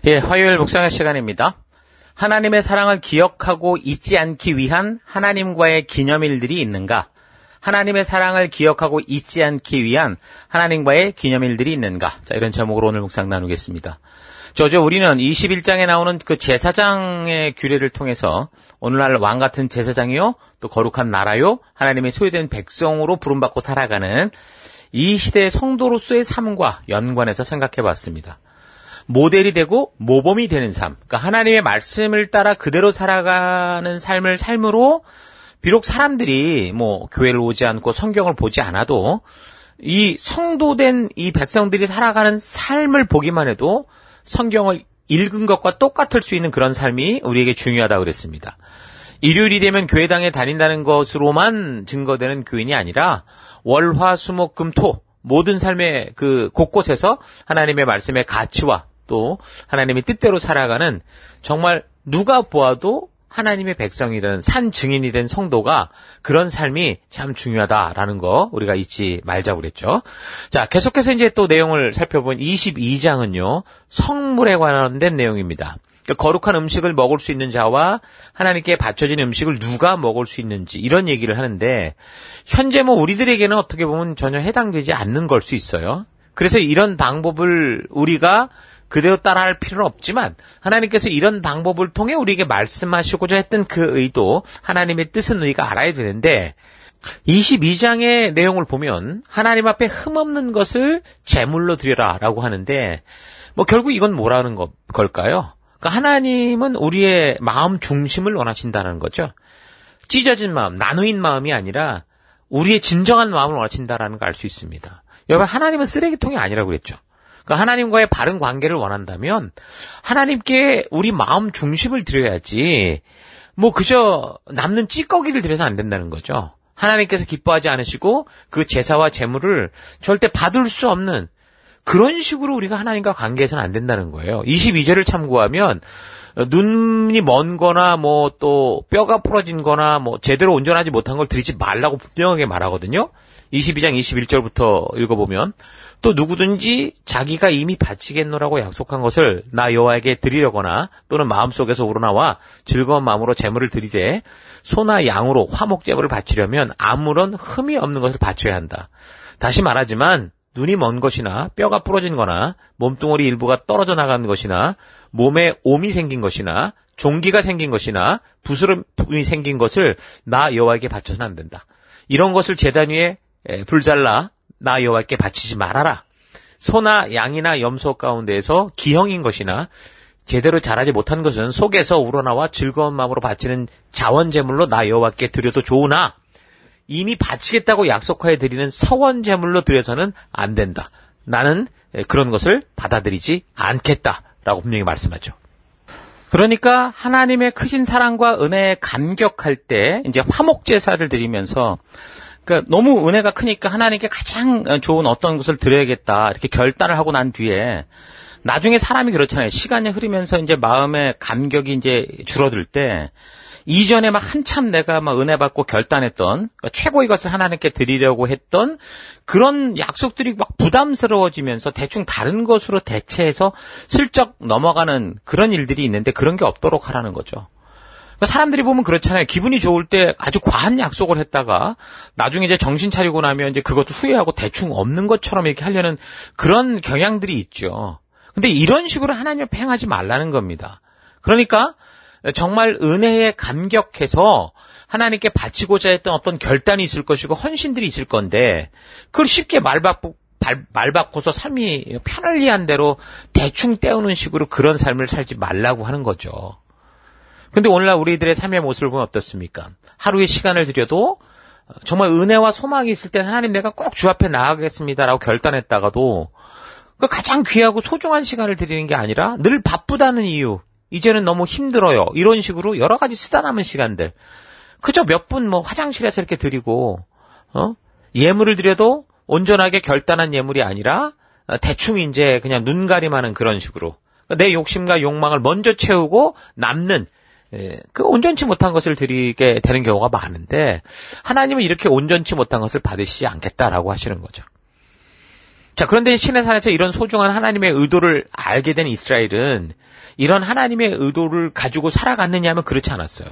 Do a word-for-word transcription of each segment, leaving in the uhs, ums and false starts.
예, 화요일 묵상의 시간입니다. 하나님의 사랑을 기억하고 잊지 않기 위한 하나님과의 기념일들이 있는가? 하나님의 사랑을 기억하고 잊지 않기 위한 하나님과의 기념일들이 있는가? 자, 이런 제목으로 오늘 묵상 나누겠습니다. 저저 우리는 이십일 장에 나오는 그 제사장의 규례를 통해서 오늘날 왕 같은 제사장이요, 또 거룩한 나라요, 하나님의 소유된 백성으로 부름받고 살아가는 이 시대의 성도로서의 삶과 연관해서 생각해 봤습니다. 모델이 되고 모범이 되는 삶, 그러니까 하나님의 말씀을 따라 그대로 살아가는 삶을 삶으로 비록 사람들이 뭐 교회를 오지 않고 성경을 보지 않아도 이 성도된 이 백성들이 살아가는 삶을 보기만 해도 성경을 읽은 것과 똑같을 수 있는 그런 삶이 우리에게 중요하다고 그랬습니다. 일요일이 되면 교회당에 다닌다는 것으로만 증거되는 교인이 아니라 월, 화, 수, 목, 금, 토 모든 삶의 그 곳곳에서 하나님의 말씀의 가치와 또 하나님의 뜻대로 살아가는 정말 누가 보아도 하나님의 백성이든 산 증인이 된 성도가 그런 삶이 참 중요하다라는 거 우리가 잊지 말자고 그랬죠. 자, 계속해서 이제 또 내용을 살펴본 이십이 장은요. 성물에 관련된 내용입니다. 그러니까 거룩한 음식을 먹을 수 있는 자와 하나님께 바쳐진 음식을 누가 먹을 수 있는지 이런 얘기를 하는데 현재 뭐 우리들에게는 어떻게 보면 전혀 해당되지 않는 걸 수 있어요. 그래서 이런 방법을 우리가 그대로 따라할 필요는 없지만 하나님께서 이런 방법을 통해 우리에게 말씀하시고자 했던 그 의도, 하나님의 뜻은 우리가 알아야 되는데 이십이 장의 내용을 보면 하나님 앞에 흠없는 것을 제물로 드려라 라고 하는데 뭐 결국 이건 뭐라는 거, 걸까요? 그러니까 하나님은 우리의 마음 중심을 원하신다는 거죠. 찢어진 마음, 나누인 마음이 아니라 우리의 진정한 마음을 원하신다는 걸 알 수 있습니다. 여러분, 하나님은 쓰레기통이 아니라고 그랬죠. 그러니까 하나님과의 바른 관계를 원한다면 하나님께 우리 마음 중심을 드려야지 뭐 그저 남는 찌꺼기를 드려서 안 된다는 거죠. 하나님께서 기뻐하지 않으시고 그 제사와 제물을 절대 받을 수 없는 그런 식으로 우리가 하나님과 관계해서는 안 된다는 거예요. 이십이 절을 참고하면 눈이 먼 거나 뭐 또 뼈가 부러진 거나 뭐 제대로 온전하지 못한 걸 드리지 말라고 분명하게 말하거든요. 이십이 장 이십일 절부터 읽어보면 또 누구든지 자기가 이미 바치겠노라고 약속한 것을 나 여호와에게 드리려거나 또는 마음속에서 우러나와 즐거운 마음으로 제물을 드리되 소나 양으로 화목 제물을 바치려면 아무런 흠이 없는 것을 바쳐야 한다. 다시 말하지만 눈이 먼 것이나 뼈가 부러진 거나 몸뚱어리 일부가 떨어져 나간 것이나 몸에 옴이 생긴 것이나 종기가 생긴 것이나 부스럼이 생긴 것을 나 여호와에게 바쳐서는 안 된다. 이런 것을 제단 위에 불잘라 나 여호와께 바치지 말아라. 소나 양이나 염소 가운데에서 기형인 것이나 제대로 자라지 못한 것은 속에서 우러나와 즐거운 마음으로 바치는 자원제물로 나 여호와께 드려도 좋으나 이미 바치겠다고 약속하여 드리는 서원제물로 드려서는 안 된다. 나는 그런 것을 받아들이지 않겠다라고 분명히 말씀하죠. 그러니까 하나님의 크신 사랑과 은혜에 감격할 때 이제 화목제사를 드리면서 그러니까 너무 은혜가 크니까 하나님께 가장 좋은 어떤 것을 드려야겠다 이렇게 결단을 하고 난 뒤에 나중에 사람이 그렇잖아요. 시간이 흐르면서 이제 마음의 감격이 이제 줄어들 때 이전에 막 한참 내가 막 은혜 받고 결단했던 그러니까 최고의 것을 하나님께 드리려고 했던 그런 약속들이 막 부담스러워지면서 대충 다른 것으로 대체해서 슬쩍 넘어가는 그런 일들이 있는데 그런 게 없도록 하라는 거죠. 사람들이 보면 그렇잖아요. 기분이 좋을 때 아주 과한 약속을 했다가 나중에 이제 정신 차리고 나면 이제 그것도 후회하고 대충 없는 것처럼 이렇게 하려는 그런 경향들이 있죠. 근데 이런 식으로 하나님 앞에 행하지 말라는 겁니다. 그러니까 정말 은혜에 감격해서 하나님께 바치고자 했던 어떤 결단이 있을 것이고 헌신들이 있을 건데 그걸 쉽게 말 바꾸 말 바꿔서 삶이 편리한 대로 대충 때우는 식으로 그런 삶을 살지 말라고 하는 거죠. 근데 오늘날 우리들의 삶의 모습을 보면 어떻습니까? 하루의 시간을 들여도 정말 은혜와 소망이 있을 때 하나님 내가 꼭 주 앞에 나가겠습니다라고 결단했다가도 그 가장 귀하고 소중한 시간을 드리는 게 아니라 늘 바쁘다는 이유, 이제는 너무 힘들어요. 이런 식으로 여러 가지 쓰다 남은 시간들. 그저 몇 분 뭐 화장실에서 이렇게 드리고, 어? 예물을 드려도 온전하게 결단한 예물이 아니라 대충 이제 그냥 눈가림하는 그런 식으로. 내 욕심과 욕망을 먼저 채우고 남는 예, 그 온전치 못한 것을 드리게 되는 경우가 많은데 하나님은 이렇게 온전치 못한 것을 받으시지 않겠다라고 하시는 거죠. 자, 그런데 시내산에서 이런 소중한 하나님의 의도를 알게 된 이스라엘은 이런 하나님의 의도를 가지고 살아갔느냐 하면 그렇지 않았어요.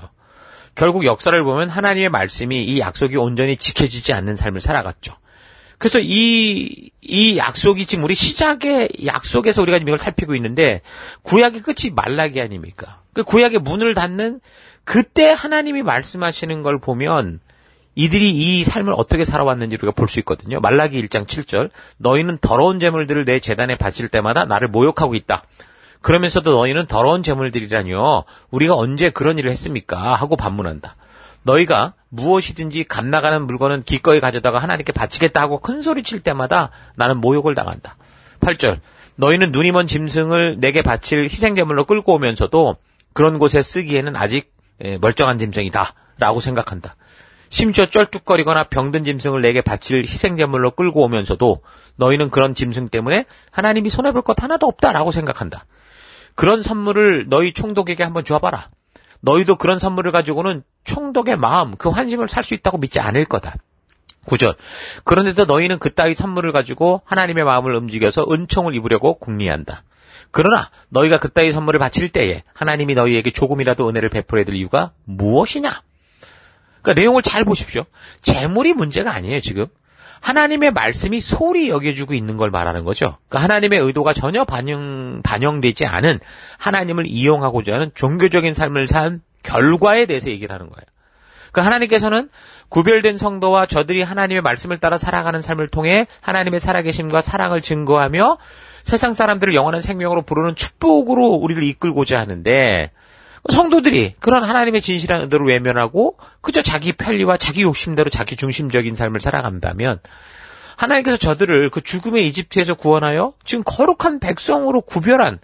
결국 역사를 보면 하나님의 말씀이 이 약속이 온전히 지켜지지 않는 삶을 살아갔죠. 그래서 이, 이 약속이 지금 우리 시작의 약속에서 우리가 지금 이걸 살피고 있는데 구약의 끝이 말라기 아닙니까? 그 구약의 문을 닫는 그때 하나님이 말씀하시는 걸 보면 이들이 이 삶을 어떻게 살아왔는지 우리가 볼 수 있거든요. 말라기 일 장 칠 절 너희는 더러운 제물들을 내 제단에 바칠 때마다 나를 모욕하고 있다. 그러면서도 너희는 더러운 제물들이라니요. 우리가 언제 그런 일을 했습니까? 하고 반문한다. 너희가 무엇이든지 값나가는 물건은 기꺼이 가져다가 하나님께 바치겠다 하고 큰소리칠 때마다 나는 모욕을 당한다. 팔 절 너희는 눈이 먼 짐승을 내게 바칠 희생제물로 끌고 오면서도 그런 곳에 쓰기에는 아직 멀쩡한 짐승이다 라고 생각한다. 심지어 쩔뚝거리거나 병든 짐승을 내게 바칠 희생제물로 끌고 오면서도 너희는 그런 짐승 때문에 하나님이 손해볼 것 하나도 없다라고 생각한다. 그런 선물을 너희 총독에게 한번 줘봐라. 너희도 그런 선물을 가지고는 총독의 마음, 그 환심을 살 수 있다고 믿지 않을 거다. 구 절 그런데도 너희는 그따위 선물을 가지고 하나님의 마음을 움직여서 은총을 입으려고 궁리한다. 그러나 너희가 그따위 선물을 바칠 때에 하나님이 너희에게 조금이라도 은혜를 베풀어야 될 이유가 무엇이냐? 그러니까 내용을 잘 보십시오. 재물이 문제가 아니에요, 지금. 하나님의 말씀이 소홀히 여겨주고 있는 걸 말하는 거죠. 그러니까 하나님의 의도가 전혀 반영, 반영되지 않은 하나님을 이용하고자 하는 종교적인 삶을 산 결과에 대해서 얘기를 하는 거예요. 그러니까 하나님께서는 구별된 성도와 저들이 하나님의 말씀을 따라 살아가는 삶을 통해 하나님의 살아계심과 사랑을 증거하며 세상 사람들을 영원한 생명으로 부르는 축복으로 우리를 이끌고자 하는데 성도들이 그런 하나님의 진실한 의도를 외면하고 그저 자기 편리와 자기 욕심대로 자기 중심적인 삶을 살아간다면 하나님께서 저들을 그 죽음의 이집트에서 구원하여 지금 거룩한 백성으로 구별한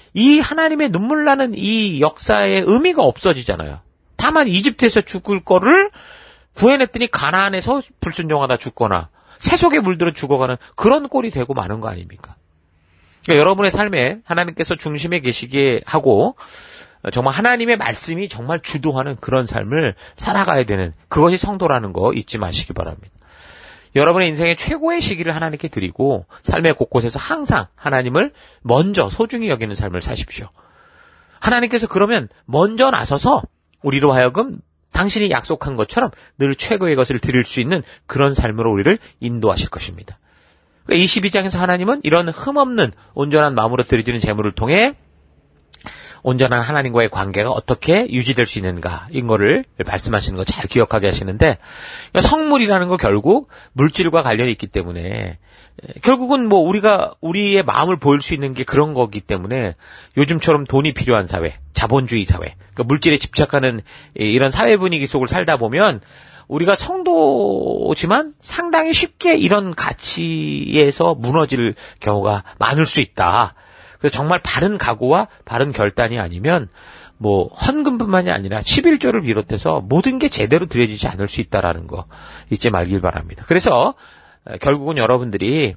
이 하나님의 눈물 나는 이 역사의 의미가 없어지잖아요. 다만 이집트에서 죽을 거를 구해냈더니 가나안에서 불순종하다 죽거나 세속에 물들어 죽어가는 그런 꼴이 되고 마는 거 아닙니까? 그러니까 여러분의 삶에 하나님께서 중심에 계시게 하고 정말 하나님의 말씀이 정말 주도하는 그런 삶을 살아가야 되는 그것이 성도라는 거 잊지 마시기 바랍니다. 여러분의 인생의 최고의 시기를 하나님께 드리고 삶의 곳곳에서 항상 하나님을 먼저 소중히 여기는 삶을 사십시오. 하나님께서 그러면 먼저 나서서 우리로 하여금 당신이 약속한 것처럼 늘 최고의 것을 드릴 수 있는 그런 삶으로 우리를 인도하실 것입니다. 이십이 장에서 하나님은 이런 흠없는 온전한 마음으로 드려지는 제물을 통해 온전한 하나님과의 관계가 어떻게 유지될 수 있는가 이거를 말씀하시는 거 잘 기억하게 하시는데 성물이라는 거 결국 물질과 관련이 있기 때문에 결국은 뭐 우리가 우리의 마음을 보일 수 있는 게 그런 거기 때문에 요즘처럼 돈이 필요한 사회, 자본주의 사회, 그러니까 물질에 집착하는 이런 사회 분위기 속을 살다 보면 우리가 성도지만 상당히 쉽게 이런 가치에서 무너질 경우가 많을 수 있다. 그래서 정말 바른 각오와 바른 결단이 아니면 뭐 헌금뿐만이 아니라 십일조를 비롯해서 모든 게 제대로 드려지지 않을 수 있다라는 거 잊지 말길 바랍니다. 그래서 결국은 여러분들이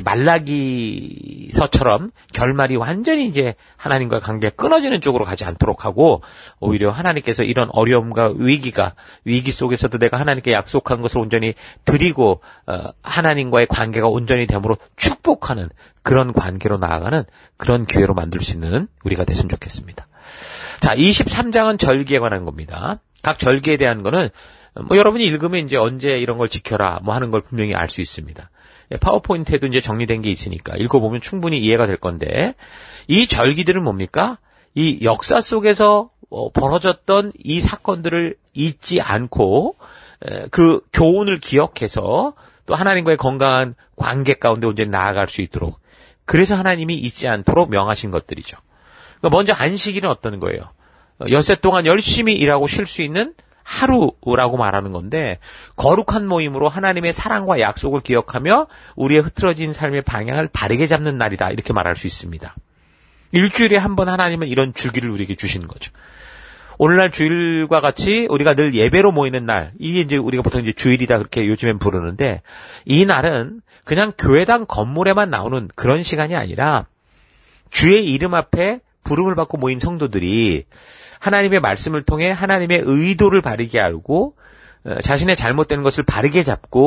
말라기서처럼 결말이 완전히 이제 하나님과 관계가 끊어지는 쪽으로 가지 않도록 하고 오히려 하나님께서 이런 어려움과 위기가 위기 속에서도 내가 하나님께 약속한 것을 온전히 드리고 어, 하나님과의 관계가 온전히 됨으로 축복하는 그런 관계로 나아가는 그런 기회로 만들 수 있는 우리가 됐으면 좋겠습니다. 자, 이십삼 장은 절기에 관한 겁니다. 각 절기에 대한 거는 뭐 여러분이 읽으면 이제 언제 이런 걸 지켜라 뭐 하는 걸 분명히 알 수 있습니다. 파워포인트에도 이제 정리된 게 있으니까 읽어보면 충분히 이해가 될 건데 이 절기들은 뭡니까? 이 역사 속에서 벌어졌던 이 사건들을 잊지 않고 그 교훈을 기억해서 또 하나님과의 건강한 관계 가운데 온전히 나아갈 수 있도록 그래서 하나님이 잊지 않도록 명하신 것들이죠. 그러니까 먼저 안식일은 어떤 거예요? 엿새 동안 열심히 일하고 쉴 수 있는 하루라고 말하는 건데 거룩한 모임으로 하나님의 사랑과 약속을 기억하며 우리의 흐트러진 삶의 방향을 바르게 잡는 날이다 이렇게 말할 수 있습니다. 일주일에 한 번 하나님은 이런 주기를 우리에게 주시는 거죠. 오늘날 주일과 같이 우리가 늘 예배로 모이는 날 이게 이제 우리가 보통 이제 주일이다 그렇게 요즘엔 부르는데 이 날은 그냥 교회당 건물에만 나오는 그런 시간이 아니라 주의 이름 앞에 부름을 받고 모인 성도들이 하나님의 말씀을 통해 하나님의 의도를 바르게 알고 자신의 잘못된 것을 바르게 잡고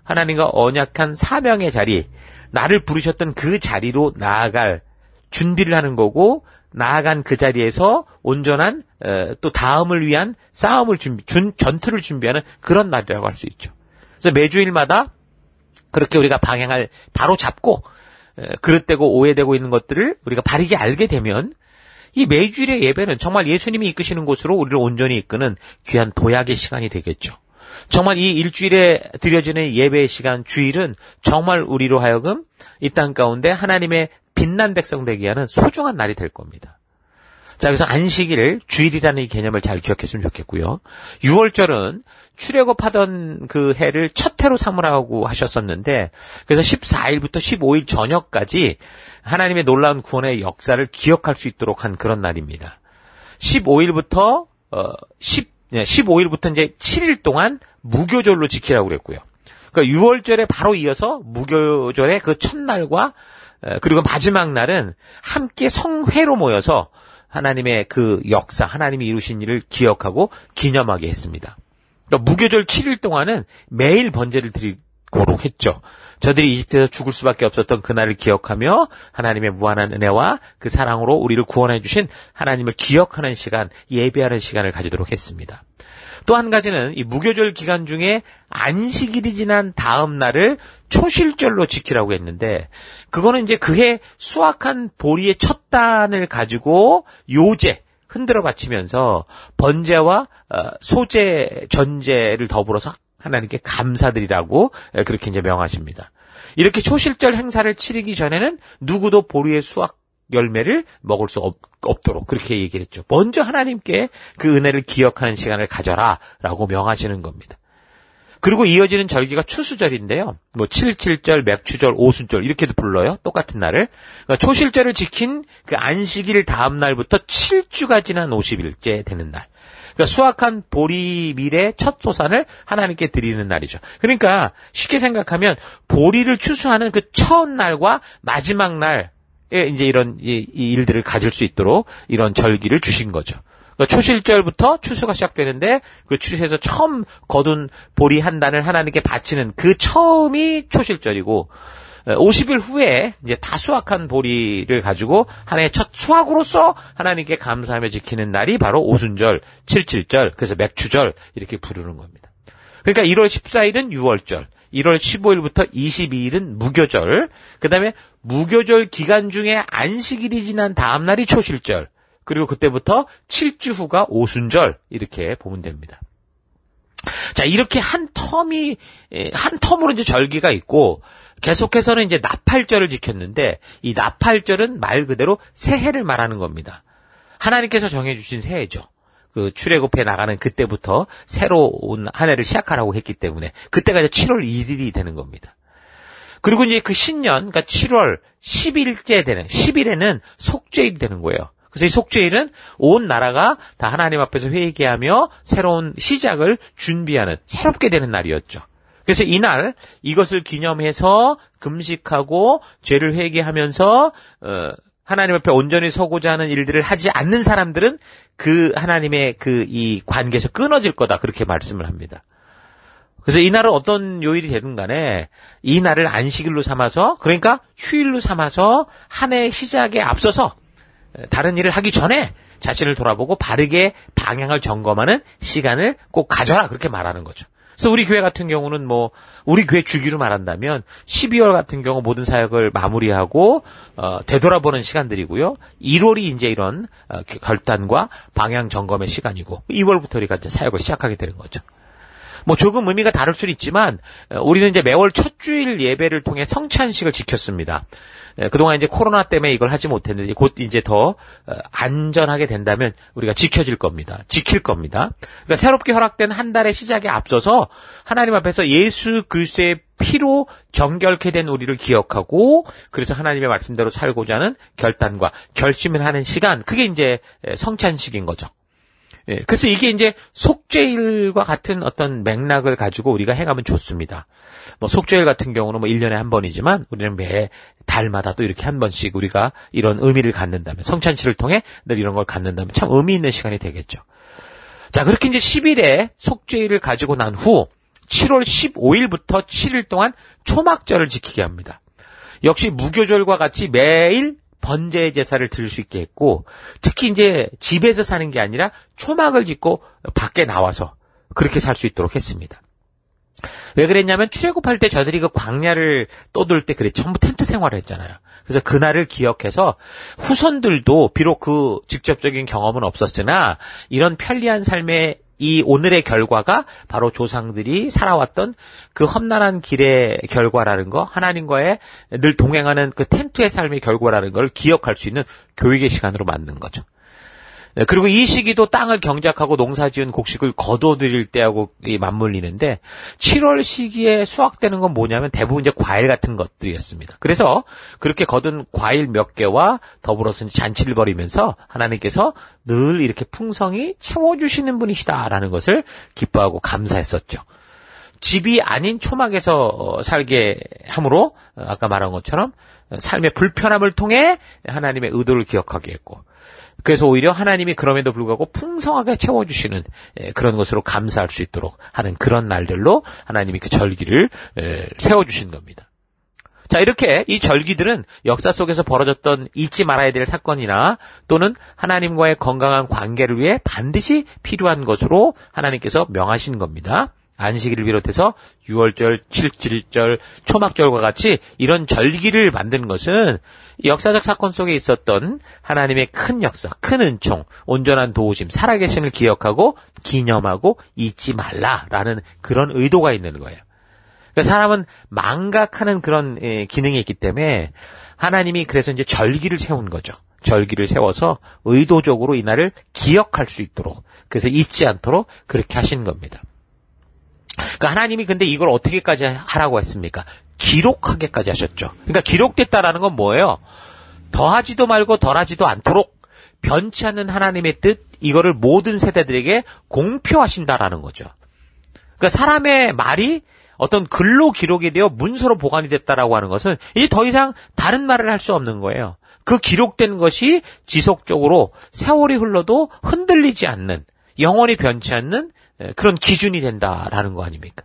하나님과 언약한 사명의 자리, 나를 부르셨던 그 자리로 나아갈 준비를 하는 거고, 나아간 그 자리에서 온전한 에, 또 다음을 위한 싸움을 준비, 준, 전투를 준비하는 그런 날이라고 할 수 있죠. 그래서 매주일마다 그렇게 우리가 방향을 바로 잡고 에, 그릇되고 오해되고 있는 것들을 우리가 바르게 알게 되면 이 매주일의 예배는 정말 예수님이 이끄시는 곳으로 우리를 온전히 이끄는 귀한 도약의 시간이 되겠죠. 정말 이 일주일에 드려지는 예배의 시간, 주일은 정말 우리로 하여금 이 땅 가운데 하나님의 빛난 백성 되게 하는 소중한 날이 될 겁니다. 자, 그래서 안식일을 주일이라는 이 개념을 잘 기억했으면 좋겠고요. 유월절은 출애굽하던 그 해를 첫 해로 삼으라고 하셨었는데, 그래서 십사일부터 십오일 저녁까지 하나님의 놀라운 구원의 역사를 기억할 수 있도록 한 그런 날입니다. 십오일부터 어, 십, 십오일부터 이제 칠일 동안 무교절로 지키라고 그랬고요. 그러니까 유월절에 바로 이어서 무교절의 그 첫날과 그리고 마지막 날은 함께 성회로 모여서 하나님의 그 역사, 하나님이 이루신 일을 기억하고 기념하게 했습니다. 그러니까 무교절 칠일 동안은 매일 번제를 드리도록 했죠. 저들이 이집트에서 죽을 수밖에 없었던 그날을 기억하며 하나님의 무한한 은혜와 그 사랑으로 우리를 구원해 주신 하나님을 기억하는 시간, 예배하는 시간을 가지도록 했습니다. 또 한 가지는 이 무교절 기간 중에 안식일이 지난 다음 날을 초실절로 지키라고 했는데, 그거는 이제 그해 수확한 보리의 첫 단을 가지고 요제, 흔들어 바치면서 번제와 소제, 전제를 더불어서 하나님께 감사드리라고 그렇게 이제 명하십니다. 이렇게 초실절 행사를 치르기 전에는 누구도 보리의 수확 열매를 먹을 수 없, 없도록 그렇게 얘기를 했죠. 먼저 하나님께 그 은혜를 기억하는 시간을 가져라 라고 명하시는 겁니다. 그리고 이어지는 절기가 추수절인데요. 뭐 칠칠절, 맥추절, 오순절 이렇게도 불러요. 똑같은 날을. 그러니까 초실절을 지킨 그 안식일 다음 날부터 칠 주가 지난 오십일째 되는 날. 그러니까 수확한 보리 밀의 첫 소산을 하나님께 드리는 날이죠. 그러니까 쉽게 생각하면 보리를 추수하는 그 첫날과 마지막 날 예, 이제 이런 이, 이 일들을 가질 수 있도록 이런 절기를 주신 거죠. 그러니까 초실절부터 추수가 시작되는데 그 추수에서 처음 거둔 보리 한 단을 하나님께 바치는 그 처음이 초실절이고, 오십 일 후에 이제 다 수확한 보리를 가지고 하나의 첫 수확으로서 하나님께 감사하며 지키는 날이 바로 오순절, 칠칠절, 그래서 맥추절 이렇게 부르는 겁니다. 그러니까 일월 십사일은 유월절, 일월 십오일부터 이십이일은 무교절, 그 다음에 무교절 기간 중에 안식일이 지난 다음 날이 초실절, 그리고 그때부터 칠 주 후가 오순절 이렇게 보면 됩니다. 자, 이렇게 한 텀이, 한 텀으로 이제 절기가 있고, 계속해서는 이제 나팔절을 지켰는데, 이 나팔절은 말 그대로 새해를 말하는 겁니다. 하나님께서 정해주신 새해죠. 그 출애굽해 나가는 그때부터 새로운 한 해를 시작하라고 했기 때문에 그때가 이제 칠월 일일이 되는 겁니다. 그리고 이제 그 신년, 그러니까 칠월 십일째 되는 십일에는 속죄일이 되는 거예요. 그래서 이 속죄일은 온 나라가 다 하나님 앞에서 회개하며 새로운 시작을 준비하는 새롭게 되는 날이었죠. 그래서 이날 이것을 기념해서 금식하고 죄를 회개하면서 어, 하나님 앞에 온전히 서고자 하는 일들을 하지 않는 사람들은 그 하나님의 그 이 관계에서 끊어질 거다 그렇게 말씀을 합니다. 그래서 이 날은 어떤 요일이 되든 간에 이 날을 안식일로 삼아서, 그러니까 휴일로 삼아서 한 해의 시작에 앞서서 다른 일을 하기 전에 자신을 돌아보고 바르게 방향을 점검하는 시간을 꼭 가져라 그렇게 말하는 거죠. 그래서 우리 교회 같은 경우는 뭐 우리 교회 주기로 말한다면 십이월 같은 경우 모든 사역을 마무리하고 어, 되돌아보는 시간들이고요. 일월이 이제 이런 어, 결단과 방향 점검의 시간이고 이월부터 우리가 이제 사역을 시작하게 되는 거죠. 뭐 조금 의미가 다를 수는 있지만 우리는 이제 매월 첫 주일 예배를 통해 성찬식을 지켰습니다. 그동안 이제 코로나 때문에 이걸 하지 못했는데 곧 이제 더 안전하게 된다면 우리가 지켜질 겁니다. 지킬 겁니다. 그러니까 새롭게 허락된 한 달의 시작에 앞서서 하나님 앞에서 예수 그리스도의 피로 정결케 된 우리를 기억하고 그래서 하나님의 말씀대로 살고자 하는 결단과 결심을 하는 시간, 그게 이제 성찬식인 거죠. 예, 그래서 이게 이제 속죄일과 같은 어떤 맥락을 가지고 우리가 해가면 좋습니다. 뭐 속죄일 같은 경우는 뭐 일 년에 한 번이지만 우리는 매 달마다 또 이렇게 한 번씩 우리가 이런 의미를 갖는다면, 성찬식을 통해 늘 이런 걸 갖는다면 참 의미 있는 시간이 되겠죠. 자, 그렇게 이제 십 일에 속죄일을 가지고 난 후 칠월 십오일부터 칠일 동안 초막절을 지키게 합니다. 역시 무교절과 같이 매일 번제의 제사를 드릴 수 있게 했고, 특히 이제 집에서 사는 게 아니라 초막을 짓고 밖에 나와서 그렇게 살 수 있도록 했습니다. 왜 그랬냐면 출애굽할 때 저들이 그 광야를 떠돌 때 그래 전부 텐트 생활을 했잖아요. 그래서 그날을 기억해서 후손들도 비록 그 직접적인 경험은 없었으나 이런 편리한 삶의 이 오늘의 결과가 바로 조상들이 살아왔던 그 험난한 길의 결과라는 거, 하나님과의 늘 동행하는 그 텐트의 삶의 결과라는 걸 기억할 수 있는 교육의 시간으로 만든 거죠. 그리고 이 시기도 땅을 경작하고 농사지은 곡식을 거둬들일 때하고 맞물리는데, 칠월 시기에 수확되는 건 뭐냐면 대부분 이제 과일 같은 것들이었습니다. 그래서 그렇게 거둔 과일 몇 개와 더불어서 잔치를 벌이면서 하나님께서 늘 이렇게 풍성히 채워주시는 분이시다라는 것을 기뻐하고 감사했었죠. 집이 아닌 초막에서 살게 함으로 아까 말한 것처럼 삶의 불편함을 통해 하나님의 의도를 기억하게 했고, 그래서 오히려 하나님이 그럼에도 불구하고 풍성하게 채워주시는 그런 것으로 감사할 수 있도록 하는 그런 날들로 하나님이 그 절기를 세워주신 겁니다. 자, 이렇게 이 절기들은 역사 속에서 벌어졌던 잊지 말아야 될 사건이나 또는 하나님과의 건강한 관계를 위해 반드시 필요한 것으로 하나님께서 명하신 겁니다. 안식일을 비롯해서 유월절, 칠칠절, 초막절과 같이 이런 절기를 만드는 것은 역사적 사건 속에 있었던 하나님의 큰 역사, 큰 은총, 온전한 도우심, 살아계심을 기억하고 기념하고 잊지 말라라는 그런 의도가 있는 거예요. 그러니까 사람은 망각하는 그런 기능이 있기 때문에 하나님이 그래서 이제 절기를 세운 거죠. 절기를 세워서 의도적으로 이날을 기억할 수 있도록, 그래서 잊지 않도록 그렇게 하신 겁니다. 그러니까 하나님이 근데 이걸 어떻게까지 하라고 했습니까? 기록하게까지 하셨죠. 그러니까 기록됐다라는 건 뭐예요? 더하지도 말고 덜하지도 않도록 변치 않는 하나님의 뜻, 이거를 모든 세대들에게 공표하신다라는 거죠. 그러니까 사람의 말이 어떤 글로 기록이 되어 문서로 보관이 됐다라고 하는 것은 이제 더 이상 다른 말을 할 수 없는 거예요. 그 기록된 것이 지속적으로 세월이 흘러도 흔들리지 않는, 영원히 변치 않는 그런 기준이 된다라는 거 아닙니까?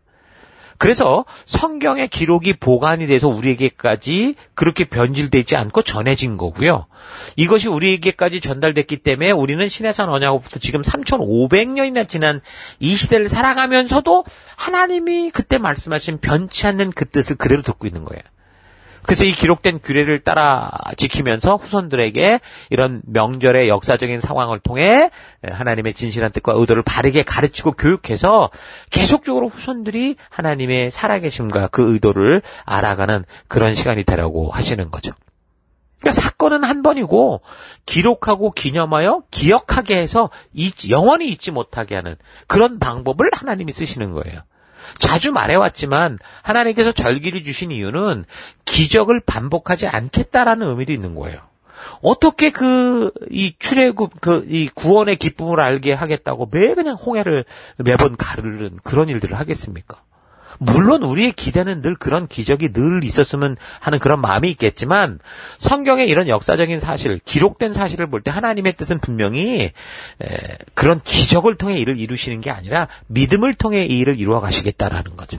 그래서 성경의 기록이 보관이 돼서 우리에게까지 그렇게 변질되지 않고 전해진 거고요. 이것이 우리에게까지 전달됐기 때문에 우리는 신해산 언약으로부터 지금 삼천오백 년이나 지난 이 시대를 살아가면서도 하나님이 그때 말씀하신 변치 않는 그 뜻을 그대로 듣고 있는 거예요. 그래서 이 기록된 규례를 따라 지키면서 후손들에게 이런 명절의 역사적인 상황을 통해 하나님의 진실한 뜻과 의도를 바르게 가르치고 교육해서 계속적으로 후손들이 하나님의 살아계심과 그 의도를 알아가는 그런 시간이 되라고 하시는 거죠. 그러니까 사건은 한 번이고 기록하고 기념하여 기억하게 해서 잊지, 영원히 잊지 못하게 하는 그런 방법을 하나님이 쓰시는 거예요. 자주 말해왔지만 하나님께서 절기를 주신 이유는 기적을 반복하지 않겠다라는 의미도 있는 거예요. 어떻게 그, 이 출애굽, 그, 이 구원의 기쁨을 알게 하겠다고 매 그냥 홍해를 매번 가르는 그런 일들을 하겠습니까? 물론 우리의 기대는 늘 그런 기적이 늘 있었으면 하는 그런 마음이 있겠지만 성경의 이런 역사적인 사실, 기록된 사실을 볼 때 하나님의 뜻은 분명히 에, 그런 기적을 통해 일을 이루시는 게 아니라 믿음을 통해 이 일을 이루어 가시겠다라는 거죠.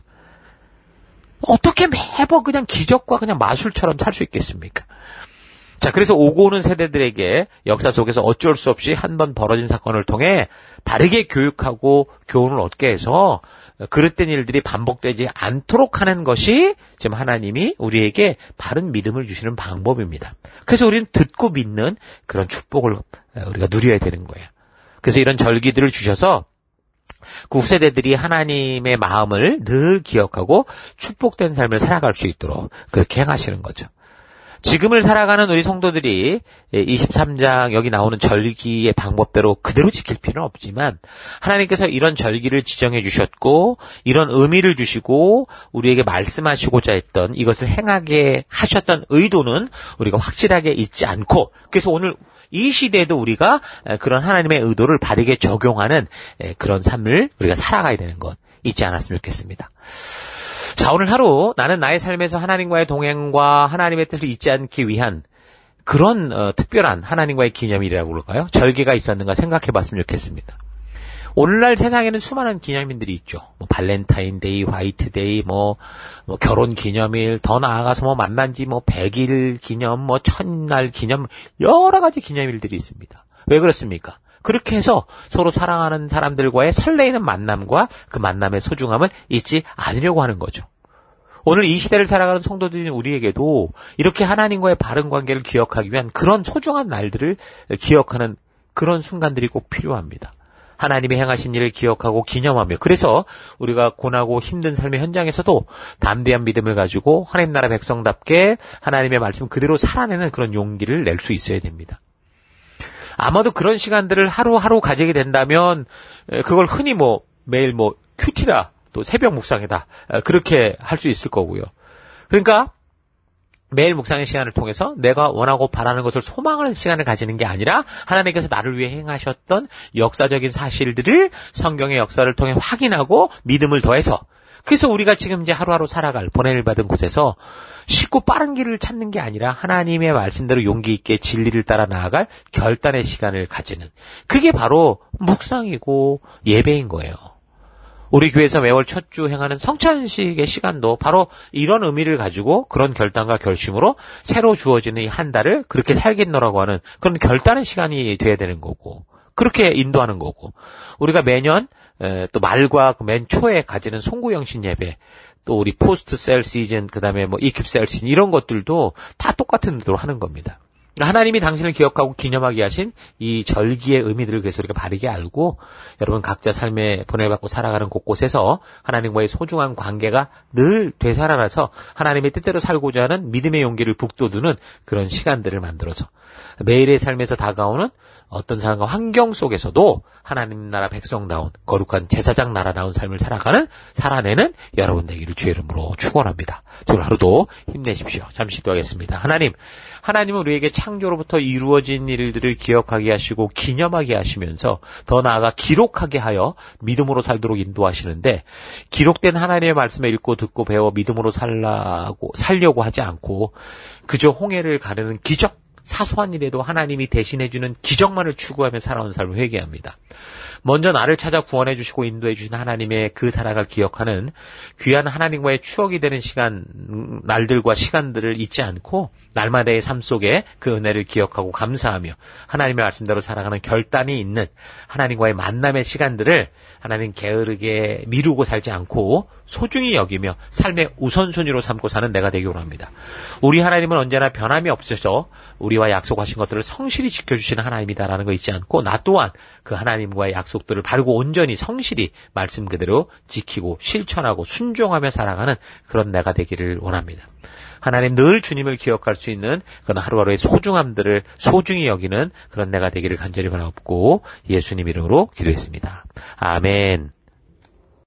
어떻게 매번 그냥 기적과 그냥 마술처럼 살 수 있겠습니까? 자, 그래서 오고 오는 세대들에게 역사 속에서 어쩔 수 없이 한 번 벌어진 사건을 통해 바르게 교육하고 교훈을 얻게 해서 그릇된 일들이 반복되지 않도록 하는 것이 지금 하나님이 우리에게 바른 믿음을 주시는 방법입니다. 그래서 우리는 듣고 믿는 그런 축복을 우리가 누려야 되는 거예요. 그래서 이런 절기들을 주셔서 그 후세대들이 하나님의 마음을 늘 기억하고 축복된 삶을 살아갈 수 있도록 그렇게 행하시는 거죠. 지금을 살아가는 우리 성도들이 이십삼 장 여기 나오는 절기의 방법대로 그대로 지킬 필요는 없지만 하나님께서 이런 절기를 지정해 주셨고 이런 의미를 주시고 우리에게 말씀하시고자 했던 이것을 행하게 하셨던 의도는 우리가 확실하게 잊지 않고, 그래서 오늘 이 시대에도 우리가 그런 하나님의 의도를 바르게 적용하는 그런 삶을 우리가 살아가야 되는 것 잊지 않았으면 좋겠습니다. 자, 오늘 하루 나는 나의 삶에서 하나님과의 동행과 하나님의 뜻을 잊지 않기 위한 그런 어, 특별한 하나님과의 기념일이라고 그럴까요? 절기가 있었는가 생각해 봤으면 좋겠습니다. 오늘날 세상에는 수많은 기념일들이 있죠. 뭐 발렌타인데이, 화이트데이, 뭐, 뭐 결혼 기념일, 더 나아가서 뭐 만난 지 뭐 백 일 기념, 뭐 천날 기념, 여러 가지 기념일들이 있습니다. 왜 그렇습니까? 그렇게 해서 서로 사랑하는 사람들과의 설레이는 만남과 그 만남의 소중함을 잊지 않으려고 하는 거죠. 오늘 이 시대를 살아가는 성도들인 우리에게도 이렇게 하나님과의 바른 관계를 기억하기 위한 그런 소중한 날들을 기억하는 그런 순간들이 꼭 필요합니다. 하나님이 행하신 일을 기억하고 기념하며, 그래서 우리가 고나고 힘든 삶의 현장에서도 담대한 믿음을 가지고 하나님 나라 백성답게 하나님의 말씀 그대로 살아내는 그런 용기를 낼 수 있어야 됩니다. 아마도 그런 시간들을 하루하루 가지게 된다면 그걸 흔히 뭐 매일 뭐 큐티다, 또 새벽 묵상이다, 그렇게 할 수 있을 거고요. 그러니까 매일 묵상의 시간을 통해서 내가 원하고 바라는 것을 소망하는 시간을 가지는 게 아니라 하나님께서 나를 위해 행하셨던 역사적인 사실들을 성경의 역사를 통해 확인하고 믿음을 더해서, 그래서 우리가 지금 이제 하루하루 살아갈 보냄을 받은 곳에서 쉽고 빠른 길을 찾는 게 아니라 하나님의 말씀대로 용기 있게 진리를 따라 나아갈 결단의 시간을 가지는, 그게 바로 묵상이고 예배인 거예요. 우리 교회에서 매월 첫 주 행하는 성찬식의 시간도 바로 이런 의미를 가지고 그런 결단과 결심으로 새로 주어지는 이 한 달을 그렇게 살겠노라고 하는 그런 결단의 시간이 돼야 되는 거고, 그렇게 인도하는 거고, 우리가 매년 또 말과 그 맨 초에 가지는 송구영신 예배, 또 우리 포스트 셀 시즌, 그 다음에 뭐 이킵 셀 시즌, 이런 것들도 다 똑같은 의도로 하는 겁니다. 하나님이 당신을 기억하고 기념하게 하신 이 절기의 의미들을 그래서 우리가 바르게 알고, 여러분 각자 삶에 보냄을 받고 살아가는 곳곳에서 하나님과의 소중한 관계가 늘 되살아나서 하나님의 뜻대로 살고자 하는 믿음의 용기를 북돋우는 그런 시간들을 만들어서 매일의 삶에서 다가오는 어떤 상황과 환경 속에서도 하나님 나라 백성다운 거룩한 제사장 나라다운 삶을 살아가는, 살아내는 여러분 되기를 주의 이름으로 축원합니다. 오늘 하루도 힘내십시오. 잠시 기도하겠습니다. 하나님, 하나님은 우리에게 창조로부터 이루어진 일들을 기억하게 하시고 기념하게 하시면서 더 나아가 기록하게 하여 믿음으로 살도록 인도하시는데, 기록된 하나님의 말씀을 읽고 듣고 배워 믿음으로 살라고, 살려고 하지 않고 그저 홍해를 가르는 기적, 사소한 일에도 하나님이 대신해주는 기적만을 추구하며 살아온 삶을 회개합니다. 먼저 나를 찾아 구원해 주시고 인도해 주신 하나님의 그 사랑을 기억하는 귀한 하나님과의 추억이 되는 시간, 날들과 시간들을 잊지 않고 날마다의 삶 속에 그 은혜를 기억하고 감사하며 하나님의 말씀대로 살아가는 결단이 있는 하나님과의 만남의 시간들을 하나님 게으르게 미루고 살지 않고 소중히 여기며 삶의 우선순위로 삼고 사는 내가 되기 원합니다. 우리 하나님은 언제나 변함이 없으셔서 우리와 약속하신 것들을 성실히 지켜주시는 하나님이다라는 거 잊지 않고, 나 또한 그 하나님과의 약속들을 바르고 온전히 성실히 말씀 그대로 지키고 실천하고 순종하며 살아가는 그런 내가 되기를 원합니다. 하나님, 늘 주님을 기억할 수 있는 그런 하루하루의 소중함들을 소중히 여기는 그런 내가 되기를 간절히 바라옵고 예수님 이름으로 기도했습니다. 아멘.